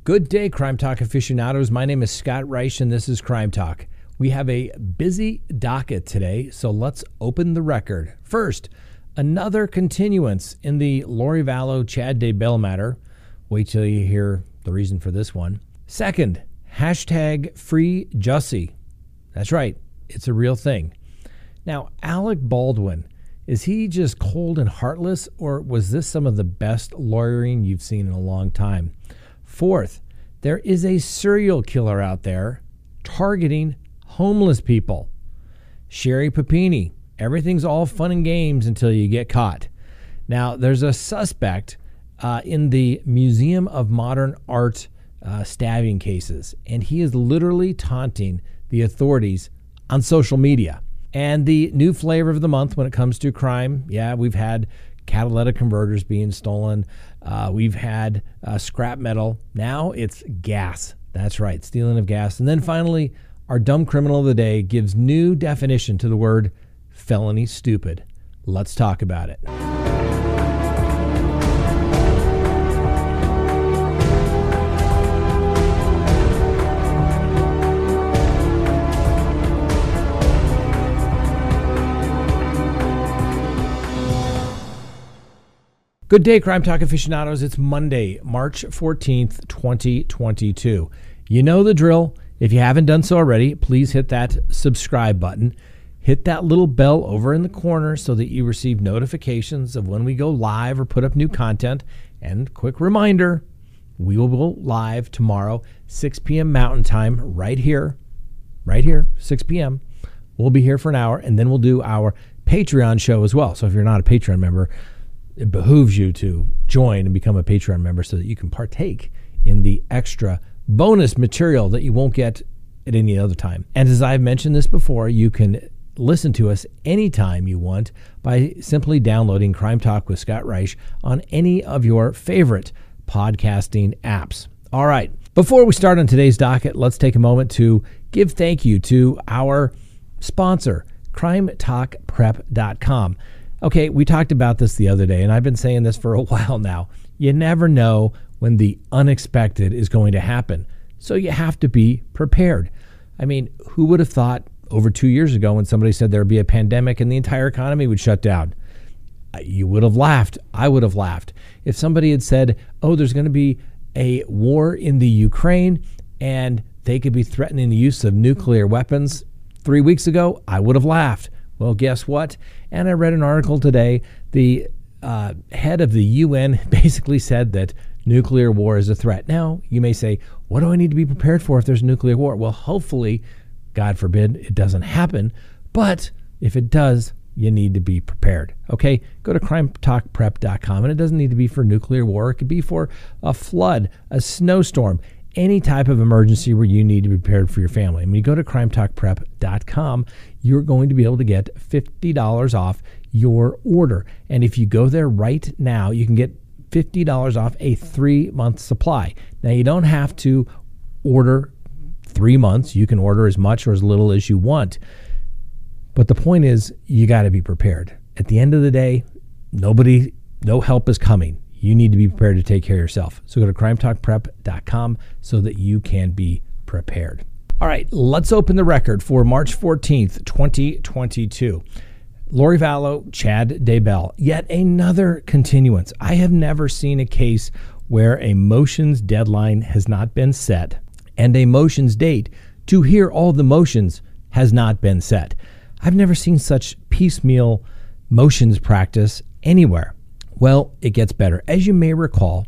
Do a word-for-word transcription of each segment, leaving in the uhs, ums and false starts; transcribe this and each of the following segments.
Good day, Crime Talk aficionados. My name is Scott Reich, and this is Crime Talk. We have a busy docket today, so let's open the record. First, another continuance in the Lori Vallow Chad Daybell matter. Wait till you hear the reason for this one. Second, hashtag free Jussie. That's right, it's a real thing. Now, Alec Baldwin, is he just cold and heartless, or was this some of the best lawyering you've seen in a long time? Fourth, there is a serial killer out there targeting homeless people. Sherry Papini, everything's all fun and games until you get caught. Now, there's a suspect uh, in the Museum of Modern Art uh, stabbing cases, and he is literally taunting the authorities on social media. And the new flavor of the month when it comes to crime, yeah, we've had catalytic converters being stolen. Uh, we've had uh, scrap metal. Now it's gas. That's right, stealing of gas. And then finally, our dumb criminal of the day gives new definition to the word felony stupid. Let's talk about it. Good day, Crime Talk aficionados. It's Monday, March fourteenth, twenty twenty-two. You know the drill. If you haven't done so already, please hit that subscribe button. Hit that little bell over in the corner so that you receive notifications of when we go live or put up new content. And quick reminder, we will go live tomorrow, six p.m. Mountain Time, right here, right here, six p.m. We'll be here for an hour, and then we'll do our Patreon show as well. So if you're not a Patreon member, it behooves you to join and become a Patreon member so that you can partake in the extra bonus material that you won't get at any other time. And as I've mentioned this before, you can listen to us anytime you want by simply downloading Crime Talk with Scott Reich on any of your favorite podcasting apps. All right, before we start on today's docket, let's take a moment to give thank you to our sponsor, crime talk prep dot com. Okay, we talked about this the other day, and I've been saying this for a while now. You never know when the unexpected is going to happen, so you have to be prepared. I mean, who would have thought over two years ago when somebody said there would be a pandemic and the entire economy would shut down? You would have laughed. I would have laughed. If somebody had said, oh, there's going to be a war in the Ukraine and they could be threatening the use of nuclear weapons three weeks ago, I would have laughed. Well, guess what? And I read an article today. The uh, head of the U N basically said that nuclear war is a threat. Now, you may say, what do I need to be prepared for if there's a nuclear war? Well, hopefully, God forbid, it doesn't happen. But if it does, you need to be prepared. Okay? Go to crime talk prep dot com, and it doesn't need to be for nuclear war. It could be for a flood, a snowstorm, any type of emergency where you need to be prepared for your family. And when you go to crime talk prep dot com, you're going to be able to get fifty dollars off your order. And if you go there right now, you can get fifty dollars off a three-month supply. Now, you don't have to order three months. You can order as much or as little as you want. But the point is, you got to be prepared. At the end of the day, nobody, no help is coming. You need to be prepared to take care of yourself. So go to crime talk prep dot com so that you can be prepared. All right, let's open the record for March fourteenth, twenty twenty-two. Lori Vallow, Chad Daybell, yet another continuance. I have never seen a case where a motions deadline has not been set and a motions date to hear all the motions has not been set. I've never seen such piecemeal motions practice anywhere. Well, it gets better. As you may recall,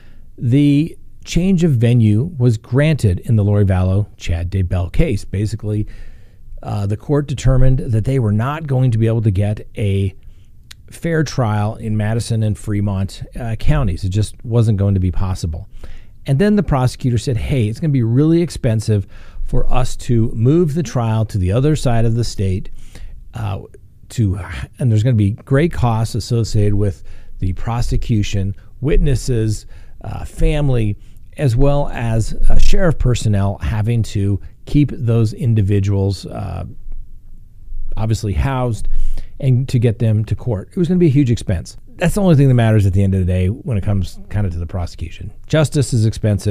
the change of venue was granted in the Lori Vallow Chad Daybell case. Basically, uh, the court determined that they were not going to be able to get a fair trial in Madison and Fremont uh, counties. It just wasn't going to be possible. And then the prosecutor said, hey, it's going to be really expensive for us to move the trial to the other side of the state, uh, to, and there's going to be great costs associated with the prosecution, witnesses, uh, family, as well as uh, sheriff personnel having to keep those individuals uh, obviously housed and to get them to court. It was going to be a huge expense. That's the only thing that matters at the end of the day when it comes kind of to the prosecution. Justice is expensive.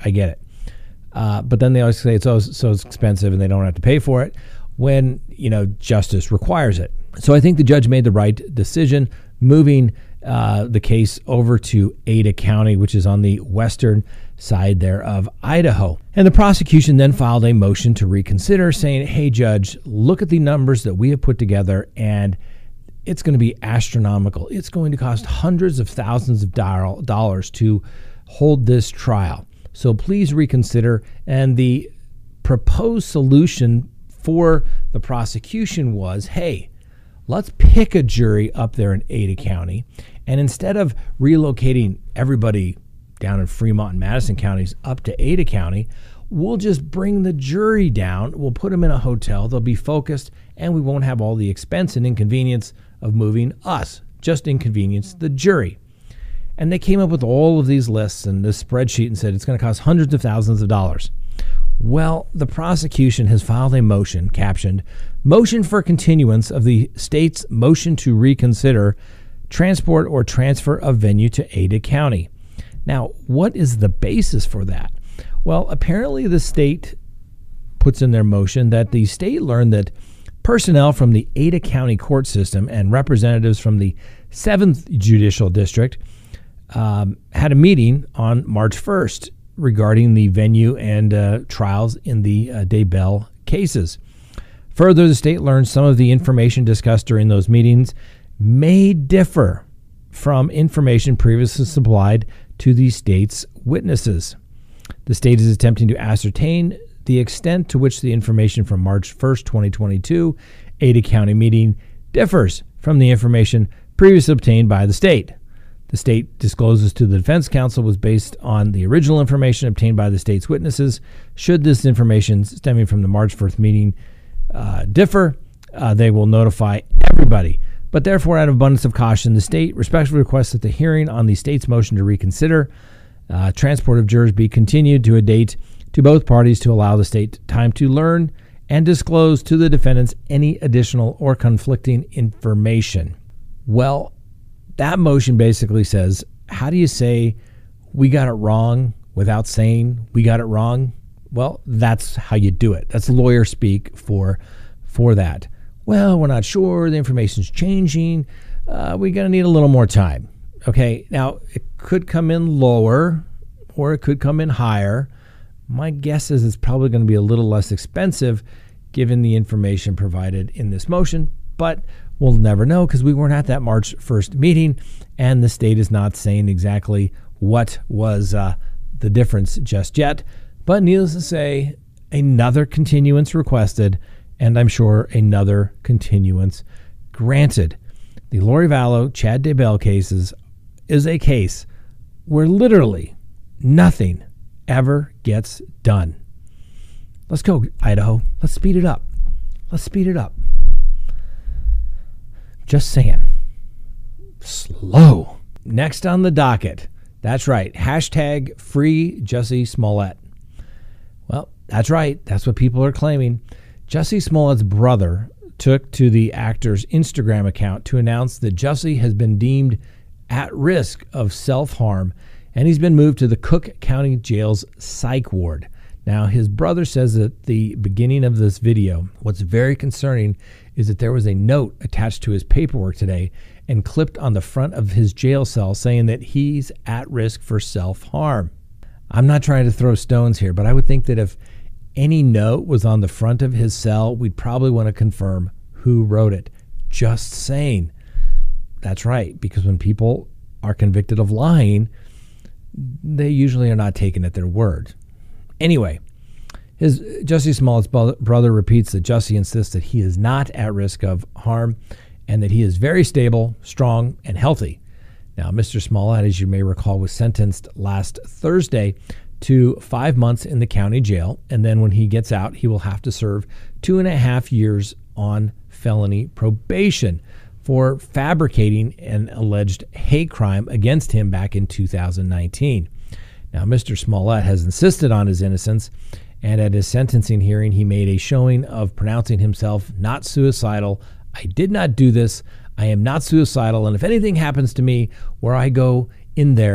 I get it. Uh, but then they always say it's so, so expensive and they don't have to pay for it when, you know, justice requires it. So I think the judge made the right decision, moving uh, the case over to Ada County, which is on the western side there of Idaho. And the prosecution then filed a motion to reconsider, saying, hey, judge, look at the numbers that we have put together, and it's going to be astronomical. It's going to cost hundreds of thousands of dollars to hold this trial. So please reconsider. And the proposed solution for the prosecution was, hey, let's pick a jury up there in Ada County, and instead of relocating everybody down in Fremont and Madison counties up to Ada County, we'll just bring the jury down. We'll put them in a hotel. They'll be focused, and we won't have all the expense and inconvenience of moving us, just inconvenience the jury. And they came up with all of these lists and this spreadsheet and said it's going to cost hundreds of thousands of dollars. Well, the prosecution has filed a motion captioned, Motion for Continuance of the State's Motion to Reconsider Transport or Transfer of Venue to Ada County. Now, what is the basis for that? Well, apparently the state puts in their motion that the state learned that personnel from the Ada County court system and representatives from the seventh Judicial District um, had a meeting on March first regarding the venue and uh, trials in the uh, Daybell cases. Further, the state learned some of the information discussed during those meetings may differ from information previously supplied to the state's witnesses. The state is attempting to ascertain the extent to which the information from March first, twenty twenty-two Ada County meeting differs from the information previously obtained by the state. The state discloses to the defense counsel was based on the original information obtained by the state's witnesses. Should this information stemming from the March first meeting uh, differ, uh, they will notify everybody. But therefore, out of abundance of caution, the state respectfully requests that the hearing on the state's motion to reconsider uh, transport of jurors be continued to a date to both parties to allow the state time to learn and disclose to the defendants any additional or conflicting information. Well, that motion basically says, how do you say we got it wrong without saying we got it wrong? Well, that's how you do it. That's lawyer speak for, for that. Well, we're not sure. The information's changing. Uh, we're going to need a little more time. Okay, now it could come in lower or it could come in higher. My guess is it's probably going to be a little less expensive given the information provided in this motion, but we'll never know because we weren't at that March first meeting, and the state is not saying exactly what was uh, the difference just yet. But needless to say, another continuance requested, and I'm sure another continuance granted. The Lori Vallow, Chad Daybell cases is a case where literally nothing ever gets done. Let's go, Idaho. Let's speed it up. Let's speed it up. Just saying. Slow. Next on the docket. That's right. Hashtag free Jussie Smollett. Well, that's right. That's what people are claiming. Jussie Smollett's brother took to the actor's Instagram account to announce that Jussie has been deemed at risk of self-harm, and he's been moved to the Cook County Jail's psych ward. Now, his brother says at the beginning of this video, what's very concerning is that there was a note attached to his paperwork today and clipped on the front of his jail cell saying that he's at risk for self-harm. I'm not trying to throw stones here, but I would think that if any note was on the front of his cell, we'd probably want to confirm who wrote it. Just saying. That's right, because when people are convicted of lying, they usually are not taken at their word. Anyway, his Jussie Smollett's brother repeats that Jussie insists that he is not at risk of harm and that he is very stable, strong, and healthy. Now, Mister Smollett, as you may recall, was sentenced last Thursday to five months in the county jail, and then when he gets out, he will have to serve two and a half years on felony probation for fabricating an alleged hate crime against him back in two thousand nineteen. Now, Mister Smollett has insisted on his innocence, and at his sentencing hearing, he made a showing of pronouncing himself not suicidal. I did not do this. I am not suicidal, and if anything happens to me where I go in there,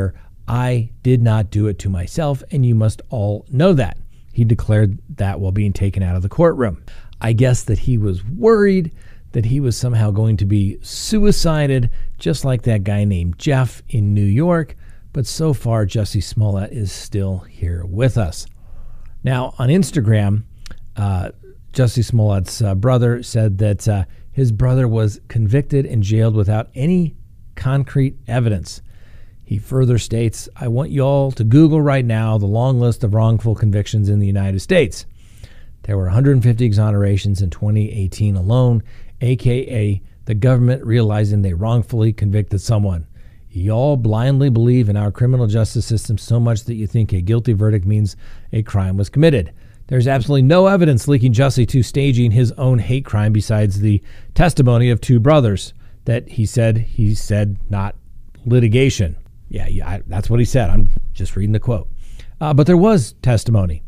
I did not do it to myself, and you must all know that. He declared that while being taken out of the courtroom. I guess that he was worried that he was somehow going to be suicided, just like that guy named Jeff in New York. But so far, Jussie Smollett is still here with us. Now, on Instagram, uh, Jussie Smollett's uh, brother said that uh, his brother was convicted and jailed without any concrete evidence. He further states, I want you all to Google right now the long list of wrongful convictions in the United States. There were one hundred fifty exonerations in twenty eighteen alone, a k a the government realizing they wrongfully convicted someone. Y'all blindly believe in our criminal justice system so much that you think a guilty verdict means a crime was committed. There's absolutely no evidence linking Jussie to staging his own hate crime besides the testimony of two brothers that he said he said not litigation. Yeah, yeah, I, that's what he said. I'm just reading the quote. Uh, but there was testimony.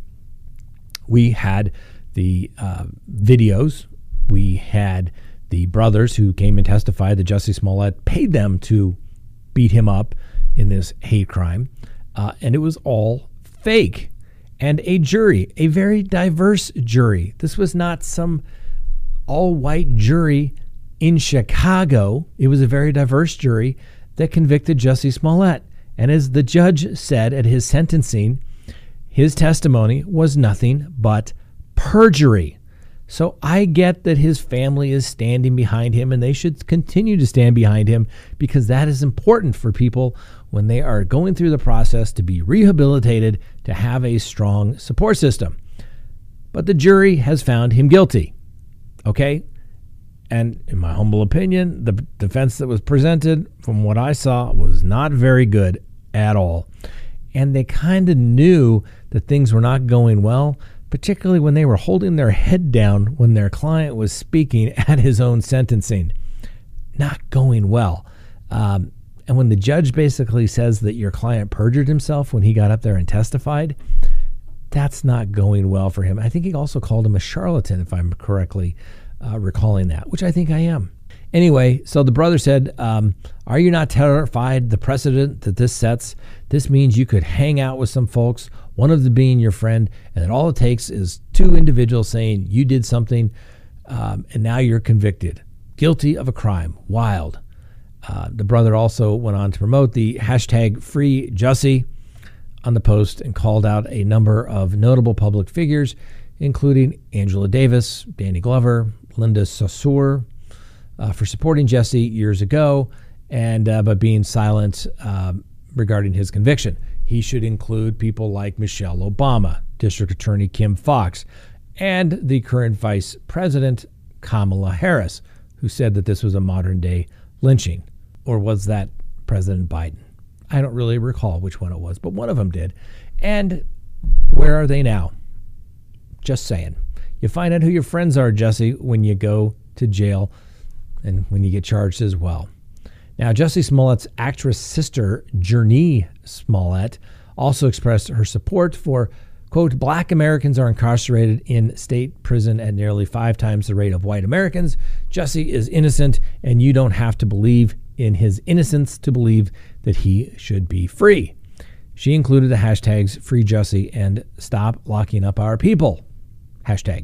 We had the uh, videos. We had the brothers who came and testified that Jussie Smollett paid them to beat him up in this hate crime. Uh, and it was all fake. And a jury, a very diverse jury. This was not some all-white jury in Chicago. It was a very diverse jury that convicted Jussie Smollett. And as the judge said at his sentencing, his testimony was nothing but perjury. So I get that his family is standing behind him, and they should continue to stand behind him, because that is important for people when they are going through the process to be rehabilitated, to have a strong support system. But the jury has found him guilty. Okay? And in my humble opinion, the defense that was presented, from what I saw, was not very good at all. And they kind of knew that things were not going well, particularly when they were holding their head down when their client was speaking at his own sentencing. Not going well. Um, and when the judge basically says that your client perjured himself when he got up there and testified, that's not going well for him. I think he also called him a charlatan, if I'm correctly Uh, recalling that, which I think I am. Anyway, so the brother said, um, are you not terrified the precedent that this sets? This means you could hang out with some folks, one of them being your friend, and that all it takes is two individuals saying you did something, um, and now you're convicted, guilty of a crime. Wild. Uh, the brother also went on to promote the hashtag Free Jussie on the post and called out a number of notable public figures, including Angela Davis, Danny Glover, Linda Saussure, uh, for supporting Jussie years ago, and uh, but being silent um, regarding his conviction. He should include people like Michelle Obama, District Attorney Kim Foxx, and the current Vice President Kamala Harris, who said that this was a modern-day lynching. Or was that President Biden? I don't really recall which one it was, but one of them did. And where are they now? Just saying. You find out who your friends are, Jussie, when you go to jail and when you get charged as well. Now, Jussie Smollett's actress sister, Jurnee Smollett, also expressed her support for, quote, Black Americans are incarcerated in state prison at nearly five times the rate of white Americans. Jussie is innocent, and you don't have to believe in his innocence to believe that he should be free. She included the hashtags Free Jussie and Stop Locking Up Our People. Hashtag.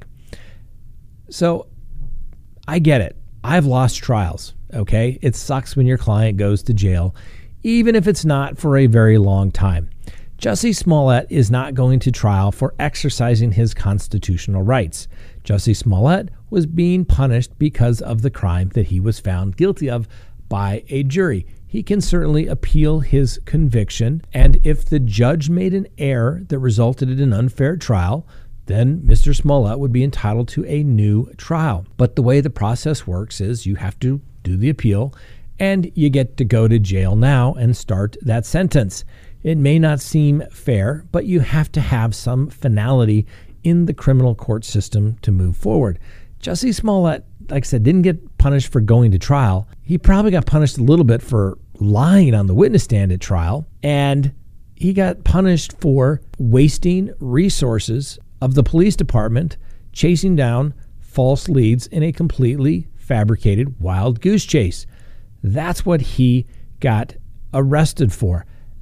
So I get it. I've lost trials, okay? It sucks when your client goes to jail, even if it's not for a very long time. Jussie Smollett is not going to trial for exercising his constitutional rights. Jussie Smollett was being punished because of the crime that he was found guilty of by a jury. He can certainly appeal his conviction, and if the judge made an error that resulted in an unfair trial, then Mister Smollett would be entitled to a new trial. But the way the process works is you have to do the appeal, and you get to go to jail now and start that sentence. It may not seem fair, but you have to have some finality in the criminal court system to move forward. Jussie Smollett, like I said, didn't get punished for going to trial. He probably got punished a little bit for lying on the witness stand at trial, and he got punished for wasting resources of the police department chasing down false leads in a completely fabricated wild goose chase. That's what he got arrested for.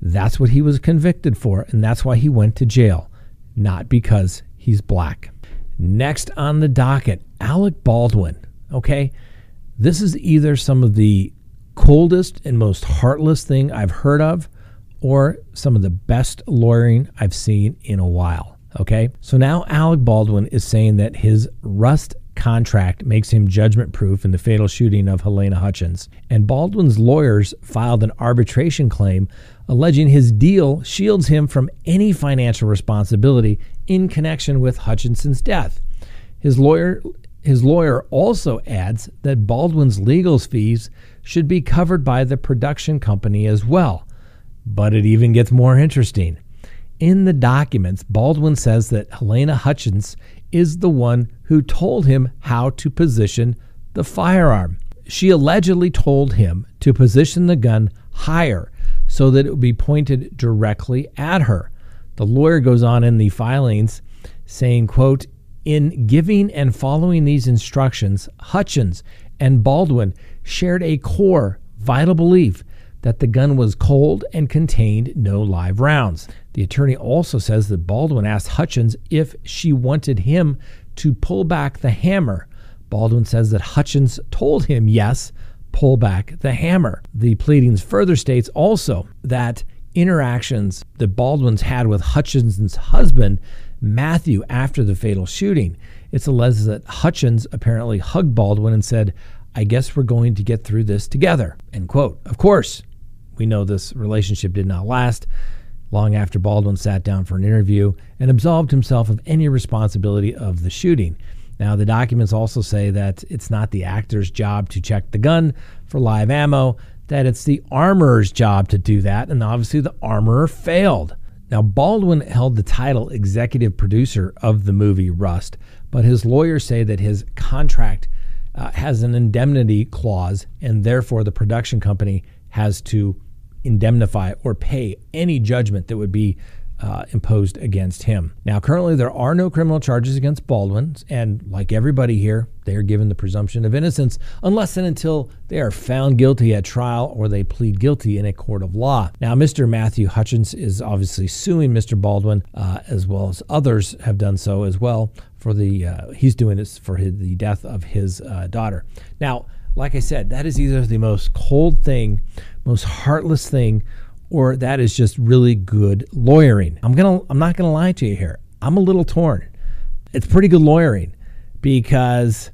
That's what he was convicted for, and that's why he went to jail, not because he's black. Next on the docket, Alec Baldwin. Okay, this is either some of the coldest and most heartless thing I've heard of, or some of the best lawyering I've seen in a while. Okay, so now Alec Baldwin is saying that his Rust contract makes him judgment proof in the fatal shooting of Halyna Hutchins. And Baldwin's lawyers filed an arbitration claim alleging his deal shields him from any financial responsibility in connection with Hutchinson's death. His lawyer his lawyer also adds that Baldwin's legal fees should be covered by the production company as well. But it even gets more interesting. In the documents, Baldwin says that Halyna Hutchins is the one who told him how to position the firearm. She allegedly told him to position the gun higher so that it would be pointed directly at her. The lawyer goes on in the filings saying, quote, "In giving and following these instructions, Hutchins and Baldwin shared a core, vital belief that the gun was cold and contained no live rounds." The attorney also says that Baldwin asked Hutchins if she wanted him to pull back the hammer. Baldwin says that Hutchins told him, yes, pull back the hammer. The pleadings further states also that interactions that Baldwin's had with Hutchinson's husband, Matthew, after the fatal shooting. It's alleged that Hutchins apparently hugged Baldwin and said, "I guess we're going to get through this together," end quote. Of course, we know this relationship did not last. Long after Baldwin sat down for an interview and absolved himself of any responsibility of the shooting. Now, the documents also say that it's not the actor's job to check the gun for live ammo, that it's the armorer's job to do that, and obviously the armorer failed. Now, Baldwin held the title executive producer of the movie Rust, but his lawyers say that his contract uh, has an indemnity clause, and therefore the production company has to indemnify or pay any judgment that would be uh, imposed against him. Now, currently there are no criminal charges against Baldwin, and like everybody here, they are given the presumption of innocence unless and until they are found guilty at trial or they plead guilty in a court of law. Now, Mister Matthew Hutchins is obviously suing Mister Baldwin, uh, as well as others have done so as well. For the uh, he's doing this for his, the death of his uh, daughter. Now, like I said, that is either the most cold thing, most heartless thing, or that is just really good lawyering. I'm gonna, I'm not gonna lie to you here. I'm a little torn. It's pretty good lawyering because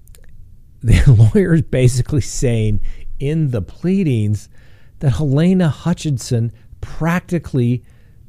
the lawyer is basically saying in the pleadings that Halyna Hutchinson practically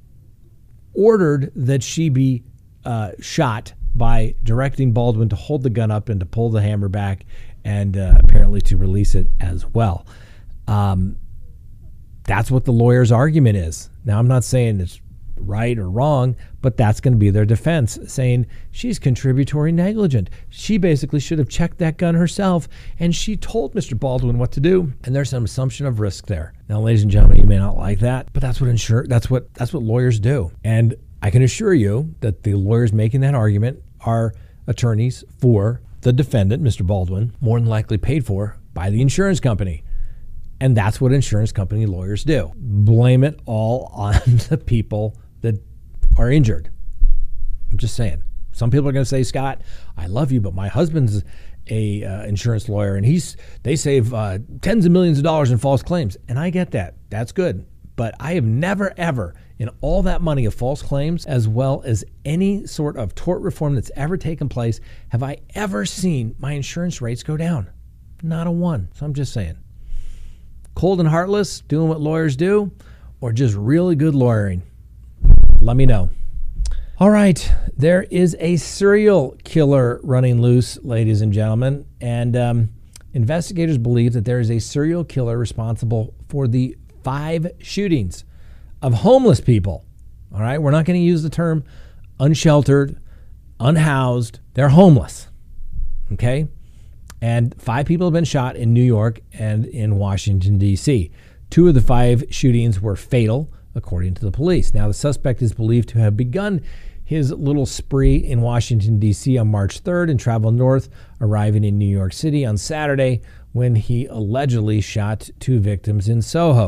ordered that she be uh, shot by directing Baldwin to hold the gun up and to pull the hammer back and uh, apparently to release it as well. Um, that's what the lawyer's argument is. Now, I'm not saying it's right or wrong, but that's going to be their defense, saying she's contributory negligent. She basically should have checked that gun herself, and she told Mister Baldwin what to do, and there's some assumption of risk there. Now, ladies and gentlemen, you may not like that, but that's what insure that's what that's what lawyers do. And I can assure you that the lawyers making that argument are attorneys for the defendant, Mister Baldwin, more than likely paid for by the insurance company. And that's what insurance company lawyers do. Blame it all on the people that are injured. I'm just saying. Some people are going to say, Scott, I love you, but my husband's a uh, insurance lawyer, and he's they save uh, tens of millions of dollars in false claims. And I get that. That's good. But I have never, ever, in all that money of false claims, as well as any sort of tort reform that's ever taken place, have I ever seen my insurance rates go down. Not a one. So I'm just saying. Cold and heartless, doing what lawyers do, or just really good lawyering? Let me know. All right, there is a serial killer running loose, ladies and gentlemen, and um, investigators believe that there is a serial killer responsible for the five shootings of homeless people. All right, we're not going to use the term unsheltered, unhoused. They're homeless, okay? And five people have been shot in New York and in Washington, D C Two of the five shootings were fatal, according to the police. Now, the suspect is believed to have begun his little spree in Washington, D C on March third and traveled north, arriving in New York City on Saturday when he allegedly shot two victims in Soho.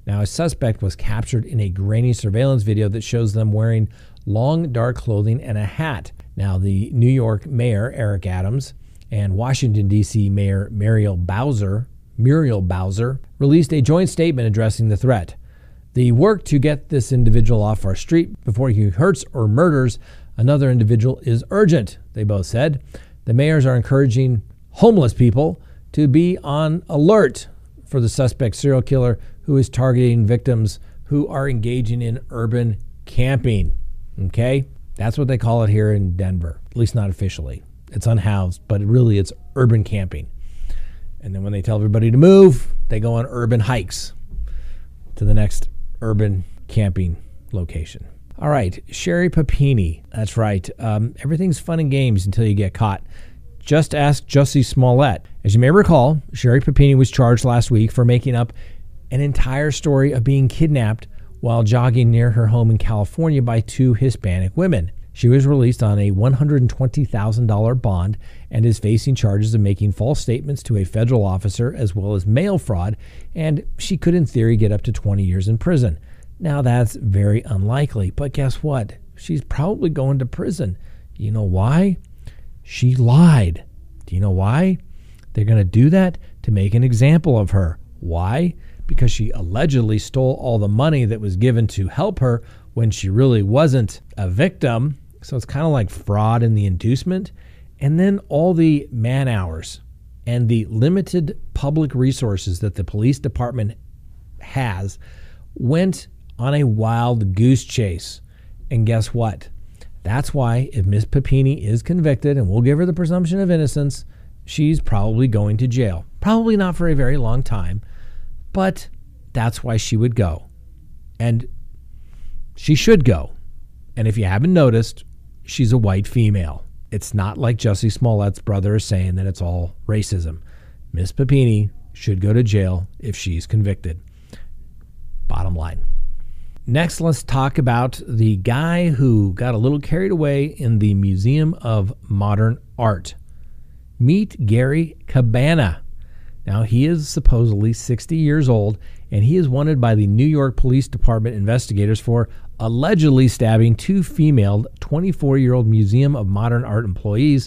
Now, a suspect was captured in a grainy surveillance video that shows them wearing long, dark clothing and a hat. Now, the New York Mayor, Eric Adams, and Washington, D C Mayor Muriel Bowser, Muriel Bowser, released a joint statement addressing the threat. The work to get this individual off our street before he hurts or murders another individual is urgent, they both said. The mayors are encouraging homeless people to be on alert for the suspect serial killer who is targeting victims who are engaging in urban camping. Okay? That's what they call it here in Denver, at least not officially. It's unhoused, but really it's urban camping. And then when they tell everybody to move, they go on urban hikes to the next urban camping location. All right, Sherry Papini. That's right. Um, everything's fun and games until you get caught. Just ask Jussie Smollett. As you may recall, Sherry Papini was charged last week for making up an entire story of being kidnapped while jogging near her home in California by two Hispanic women. She was released on a one hundred twenty thousand dollars bond and is facing charges of making false statements to a federal officer as well as mail fraud, and she could in theory get up to twenty years in prison. Now that's very unlikely, but guess what? She's probably going to prison. You know why? She lied. Do you know why? They're going to do that to make an example of her. Why? Because she allegedly stole all the money that was given to help her when she really wasn't a victim. So it's kind of like fraud in the inducement. And then all the man hours and the limited public resources that the police department has went on a wild goose chase. And guess what? That's why if Miss Papini is convicted, and we'll give her the presumption of innocence, she's probably going to jail. Probably not for a very long time, but that's why she would go. And she should go. And if you haven't noticed, she's a white female. It's not like Jussie Smollett's brother is saying that it's all racism. Miss Papini should go to jail if she's convicted. Bottom line. Next, let's talk about the guy who got a little carried away in the Museum of Modern Art. Meet Gary Cabana. Now, he is supposedly sixty years old, and he is wanted by the New York Police Department investigators for allegedly stabbing two female twenty-four-year-old Museum of Modern Art employees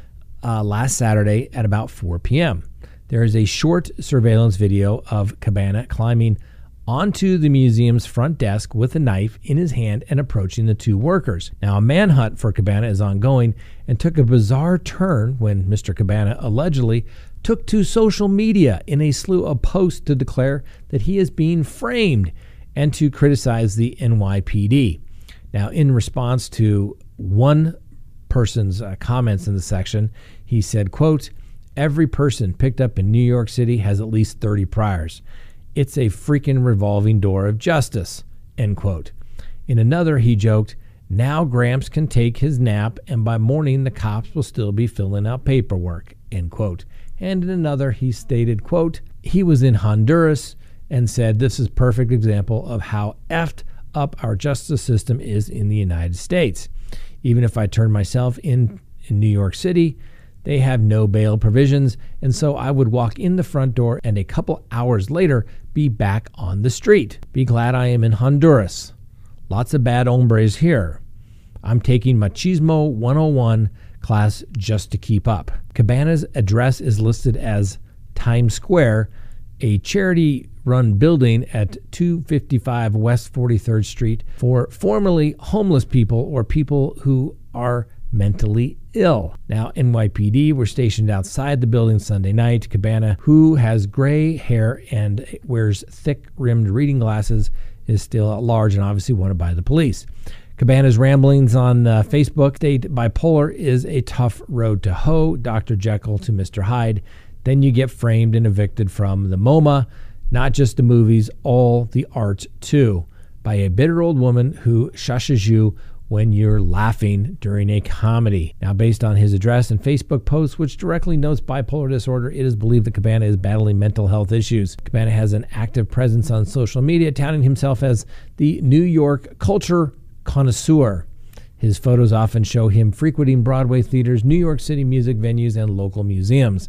uh, last Saturday at about four p.m. There is a short surveillance video of Cabana climbing onto the museum's front desk with a knife in his hand and approaching the two workers. Now, a manhunt for Cabana is ongoing and took a bizarre turn when Mister Cabana allegedly took to social media in a slew of posts to declare that he is being framed and to criticize the N Y P D. Now, in response to one person's uh, comments in the section, he said, quote, "Every person picked up in New York City has at least thirty priors. It's a freaking revolving door of justice," end quote. In another, he joked, "Now Gramps can take his nap, and by morning the cops will still be filling out paperwork," end quote. And in another, he stated, quote, he was in Honduras and said, "This is a perfect example of how effed up our justice system is in the United States. Even if I turn myself in in New York City, they have no bail provisions, and so I would walk in the front door and a couple hours later be back on the street. Be glad I am in Honduras. Lots of bad hombres here. I'm taking Machismo one oh one class just to keep up." Cabana's address is listed as Times Square, a charity-run building at two fifty-five West forty-third Street for formerly homeless people or people who are mentally ill. Now, N Y P D were stationed outside the building Sunday night. Cabana, who has gray hair and wears thick-rimmed reading glasses, is still at large and obviously wanted by the police. Cabana's ramblings on uh, Facebook state bipolar is a tough road to hoe, Doctor Jekyll to Mister Hyde. Then you get framed and evicted from the MoMA, not just the movies, all the art too, by a bitter old woman who shushes you when you're laughing during a comedy. Now, based on his address and Facebook post, which directly notes bipolar disorder, it is believed that Cabana is battling mental health issues. Cabana has an active presence on social media, touting himself as the New York culture connoisseur. His photos often show him frequenting Broadway theaters, New York City music venues, and local museums.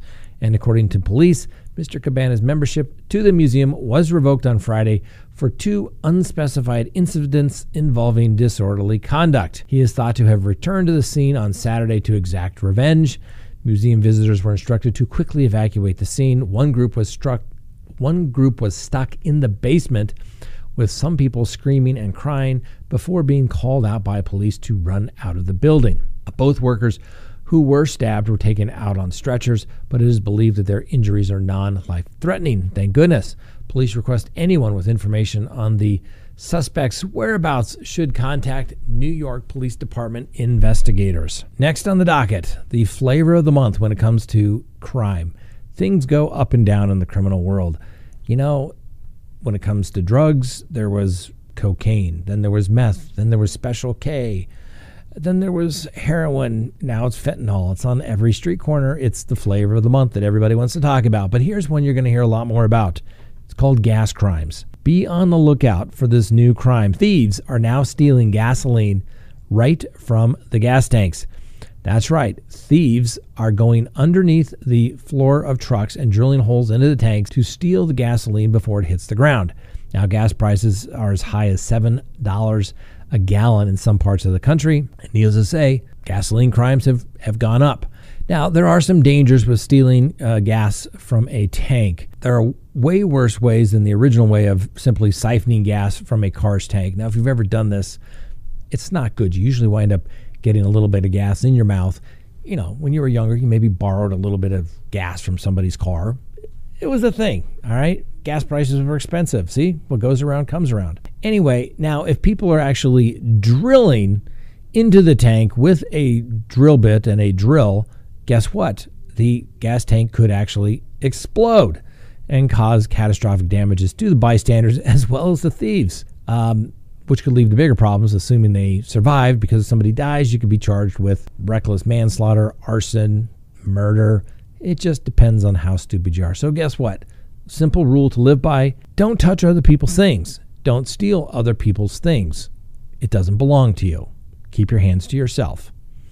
And according to police, Mister Cabana's membership to the museum was revoked on Friday for two unspecified incidents involving disorderly conduct. He is thought to have returned to the scene on Saturday to exact revenge. Museum visitors were instructed to quickly evacuate the scene. One group was struck, one group was stuck in the basement with some people screaming and crying before being called out by police to run out of the building. Both workers who were stabbed were taken out on stretchers, but it is believed that their injuries are non-life-threatening. Thank goodness. Police request anyone with information on the suspect's whereabouts should contact New York Police Department investigators. Next on the docket, the flavor of the month when it comes to crime. Things go up and down in the criminal world. You know, when it comes to drugs, there was cocaine, then there was meth, then there was Special K, then there was heroin, now it's fentanyl. It's on every street corner. It's the flavor of the month that everybody wants to talk about. But here's one you're going to hear a lot more about. It's called gas crimes. Be on the lookout for this new crime. Thieves are now stealing gasoline right from the gas tanks. That's right. Thieves are going underneath the floor of trucks and drilling holes into the tanks to steal the gasoline before it hits the ground. Now, gas prices are as high as seven dollars a gallon in some parts of the country. And needless to say, gasoline crimes have, have gone up. Now, there are some dangers with stealing uh, gas from a tank. There are way worse ways than the original way of simply siphoning gas from a car's tank. Now, if you've ever done this, it's not good. You usually wind up getting a little bit of gas in your mouth. You know, when you were younger, you maybe borrowed a little bit of gas from somebody's car. It was a thing, all right? Gas prices were expensive. See, what goes around comes around. Anyway, now if people are actually drilling into the tank with a drill bit and a drill, guess what? The gas tank could actually explode and cause catastrophic damages to the bystanders as well as the thieves, um, which could lead to bigger problems, assuming they survived. Because if somebody dies, you could be charged with reckless manslaughter, arson, murder. It just depends on how stupid you are. So guess what? Simple rule to live by: don't touch other people's things. Don't steal other people's things. It doesn't belong to you. Keep your hands to yourself.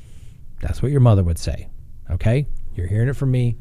That's what your mother would say. Okay? You're hearing it from me.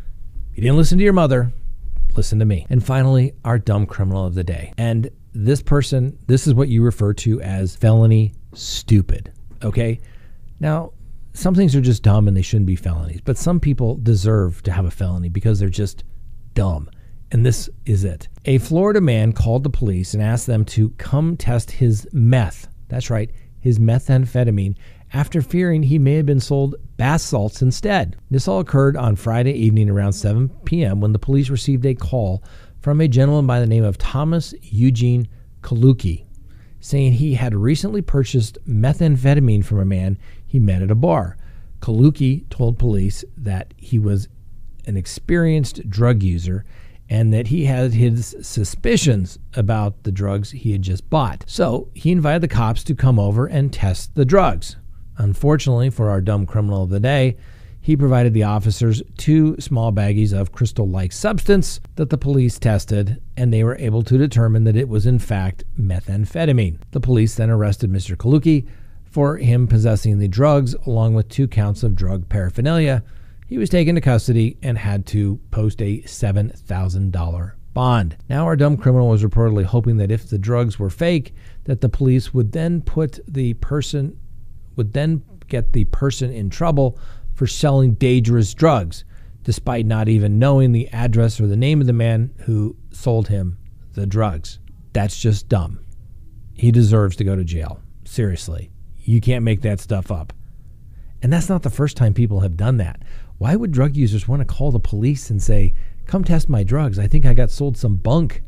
You didn't listen to your mother. Listen to me. And finally, our dumb criminal of the day. And this person, this is what you refer to as felony stupid. Okay? Now, some things are just dumb and they shouldn't be felonies. But some people deserve to have a felony because they're just dumb. And this is it. A Florida man called the police and asked them to come test his meth. That's right, his methamphetamine, after fearing he may have been sold bath salts instead. This all occurred on Friday evening around seven p.m. when the police received a call from a gentleman by the name of Thomas Eugene Kaluki, saying he had recently purchased methamphetamine from a man he met at a bar. Kaluki told police that he was an experienced drug user and that he had his suspicions about the drugs he had just bought. So he invited the cops to come over and test the drugs. Unfortunately for our dumb criminal of the day, he provided the officers two small baggies of crystal-like substance that the police tested, and they were able to determine that it was in fact methamphetamine. The police then arrested Mister Kaluki for him possessing the drugs along with two counts of drug paraphernalia. He was taken to custody and had to post a seven thousand dollars bond. Now our dumb criminal was reportedly hoping that if the drugs were fake, that the police would then put the person, would then get the person in trouble for selling dangerous drugs, despite not even knowing the address or the name of the man who sold him the drugs. That's just dumb. He deserves to go to jail. Seriously. You can't make that stuff up. And that's not the first time people have done that. Why would drug users want to call the police and say, come test my drugs? I think I got sold some bunk.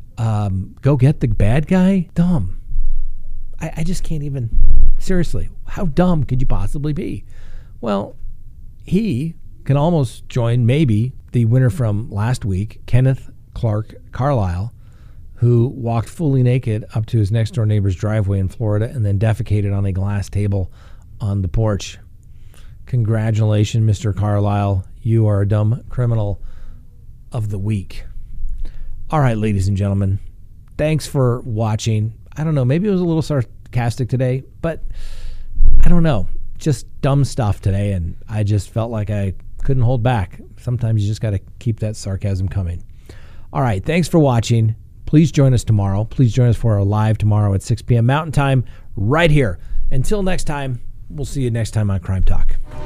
Um, go get the bad guy? Dumb. I, I just can't even. Seriously, how dumb could you possibly be? Well, he can almost join maybe the winner from last week, Kenneth Clark Carlisle, who walked fully naked up to his next door neighbor's driveway in Florida and then defecated on a glass table on the porch. Congratulations, Mister Carlisle. You are a dumb criminal of the week. All right, ladies and gentlemen, thanks for watching. I don't know, maybe it was a little sarcastic today, but I don't know. Just dumb stuff today, and I just felt like I couldn't hold back. Sometimes you just got to keep that sarcasm coming. All right, thanks for watching. Please join us tomorrow. Please join us for our live tomorrow at six p.m. Mountain Time right here. Until next time, we'll see you next time on Crime Talk.